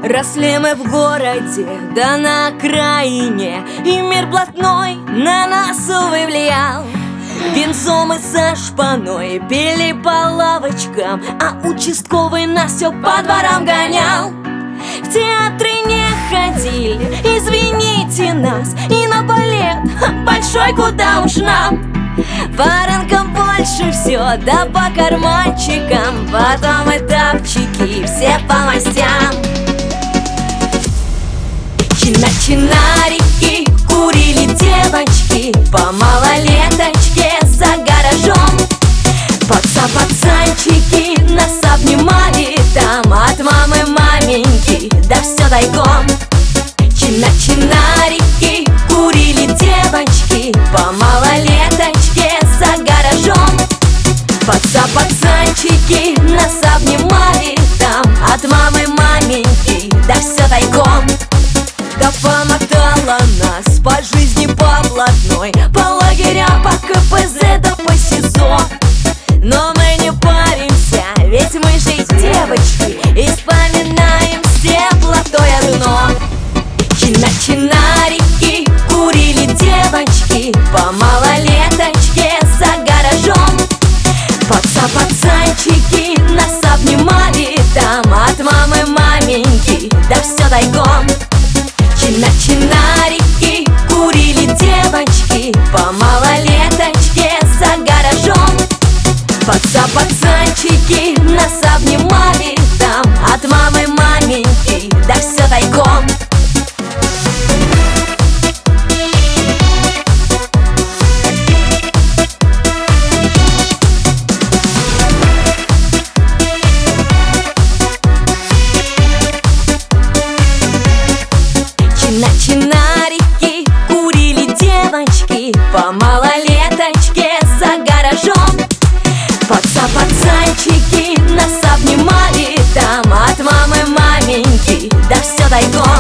Росли мы в городе, да на окраине, и мир блатной на нас, увы, влиял. Венцом и со шпаной пили по лавочкам, а участковый нас все по дворам гонял. В театры не ходили, извините нас, и на балет большой куда уж нам. По больше все, да по карманчикам, потом этапчики все по мастям. Чинарики курили девочки по малолеточке за гаражом. Пацанчики нас обнимали там от мамы, маменьки, да все тайком. Чинарики курили девочки по малолеточке за гаражом. Пацанчики нас обнимали там от мамы, маменьки, да все тайком. Да помотала нас по жизни по блатной, по лагерям, по КПЗ, да по СИЗО. Но мы не паримся, ведь мы же девочки, и вспоминаем все блатное дно. Чинарики курили девочки по малолеточке за гаражом. Пацанчики нас обнимали там от мамы, маменьки, да все тайком. Чинарики курили девочки по малолеточке за гаражом. Пацанчики нас обнимали там от мамы, маменьки, да все тайком. Чинарики курили девочки по малолеточке за гаражом. Пацанчики нас обнимали там от мамы, маменьки, да все тайком.